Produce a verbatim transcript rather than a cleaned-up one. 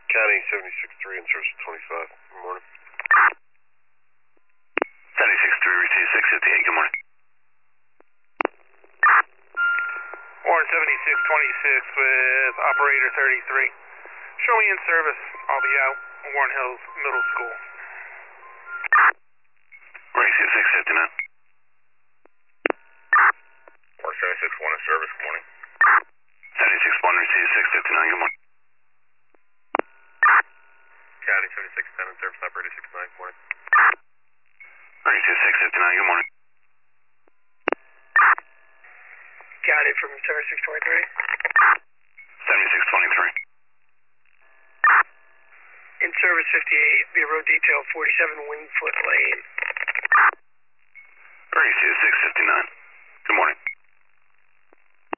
County seventy-six three in service twenty-five. Good morning. seventy-six three, receive six fifty-eight. Good morning. Warren seventy-six twenty-six with operator thirty-three. Show me in service. I'll be out. Warren Hills Middle School. Receive six fifty-nine. Warren seventy-six one in service. Good morning. seventy-six one, receive six fifty-nine. Good morning. County seventy-six ten in service. Operator six nine. Good morning. Receive six fifty-nine. Good morning. Got it from seventy-six twenty-three. seventy-six twenty-three. In service fifty-eight, Bureau Detail forty-seven Wingfoot Lane. Receive six fifty-nine. Good morning.